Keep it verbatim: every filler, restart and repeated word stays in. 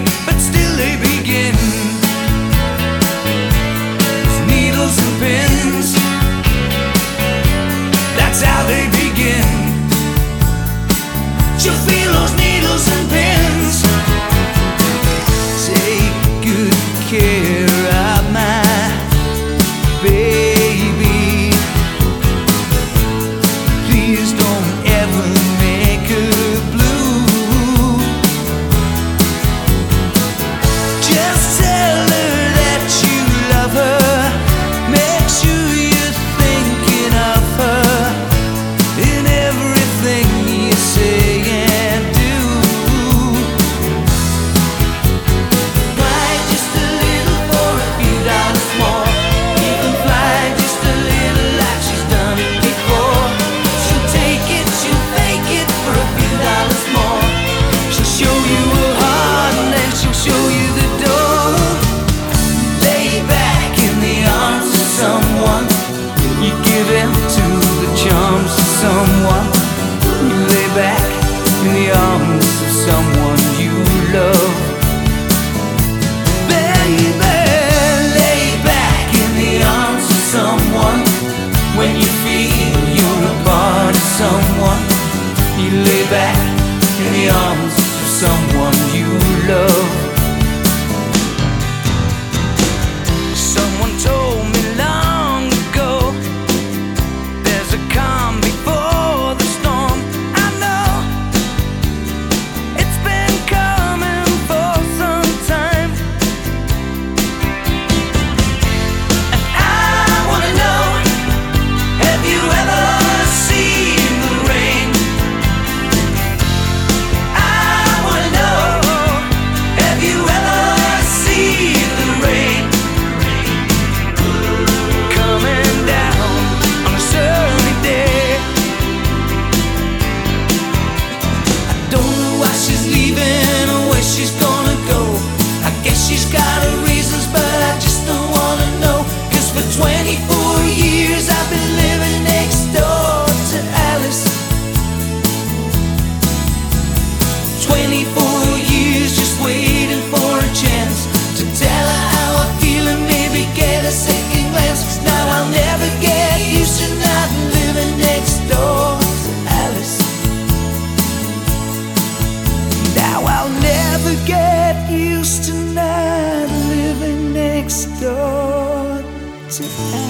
but still they begin. With needles and pins, that's how they begin. You feel those needles and pins. Take good care of my baby. Please don't ever make her blue. Just tell her that you love her. Make sure you're thinking of her in everything you say and do. Fly just a little for a few dollars more. You can fly just a little like she's done it before. She'll take it, she'll fake it for a few dollars more. She'll show you her heart and then she'll show you the door. Lay back in the arms of someone. You give in to the charms of someone. You lay back in the arms of someone you love. Baby, lay back in the arms of someone. When you feel you're a part of someone, you lay back in the arms of someone you love. Someone told me long ago, there's a calm before the storm. I know it's been coming for some time, and I wanna know, have you ever seen the rain? I wanna know, have you ever seen the rain coming down on a sunny day? I don't know why she's leaving or where she's gonna go. I guess she's got her reasons, but I just don't wanna know. Cause for twenty-four years I've been living next door to Alice. twenty-four years just waiting for a chance to tell her how I feel and maybe get a second glance. Now I'll never get used to not living next door to Alice. Now I'll never get used to not living next door to Alice.